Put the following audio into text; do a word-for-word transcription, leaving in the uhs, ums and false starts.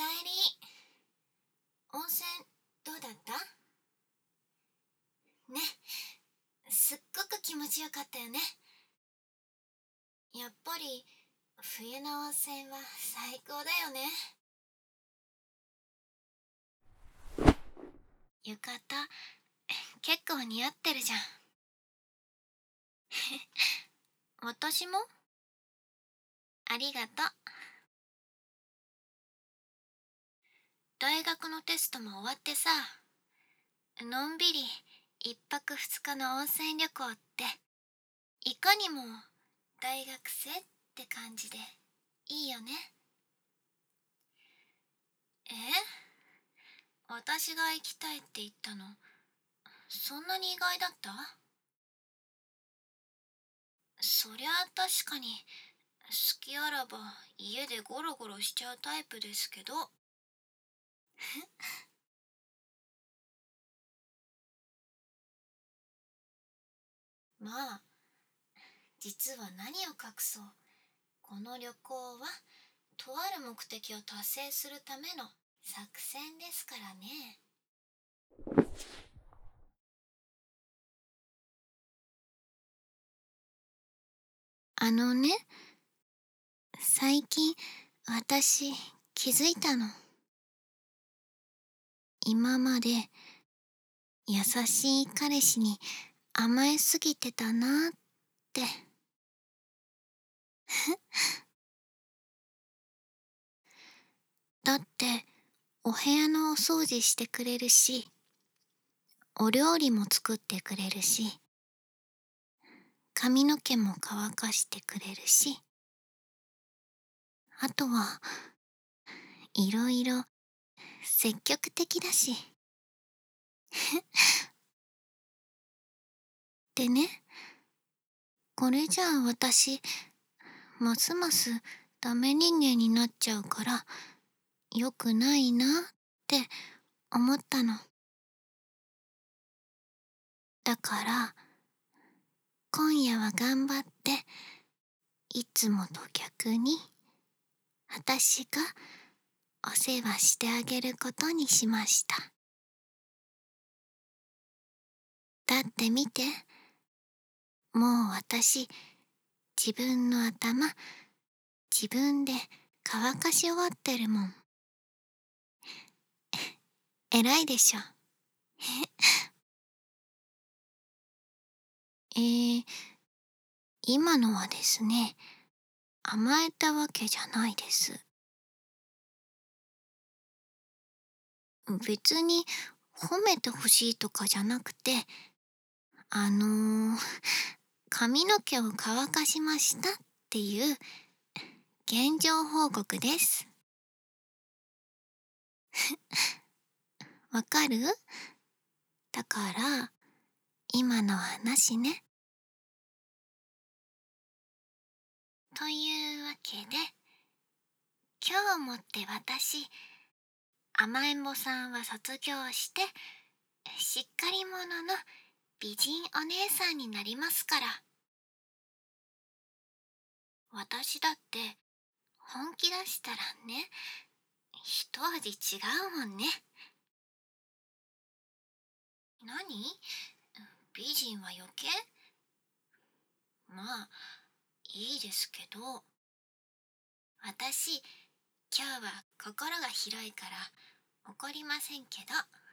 かえり。温泉どうだった？ね、すっごく気持ちよかったよね。やっぱり冬の温泉は最高だよね。浴衣結構似合ってるじゃん。私もありがとう。大学のテストも終わってさ、のんびり一泊二日の温泉旅行っていかにも大学生って感じでいいよね。え？私が行きたいって言ったの、そんなに意外だった？そりゃ確かに好きあらば家でゴロゴロしちゃうタイプですけど。まあ、実は何を隠そう、この旅行はとある目的を達成するための作戦ですからね。あのね、最近私気づいたの。今まで優しい彼氏に甘えすぎてたなって。だってお部屋のお掃除してくれるし、お料理も作ってくれるし、髪の毛も乾かしてくれるし、あとはいろいろ積極的だし。でね、これじゃあ私ますますダメ人間になっちゃうから良くないなって思ったの。だから今夜は頑張って、いつもと逆に私がお世話してあげることにしました。だって見て、もう私自分の頭自分で乾かし終わってるもん。偉いでしょ。えー、今のはですね、甘えたわけじゃないです。別に褒めてほしいとかじゃなくて、あのー、髪の毛を乾かしましたっていう現状報告です。わかる？だから今のはなしね。というわけで、今日をもって私、甘えん坊さんは卒業して、しっかり者の美人お姉さんになりますから。私だって本気出したらね、一味違うもんね。何？美人は余計？まあ、いいですけど。私、今日は心が広いから怒りませんけど。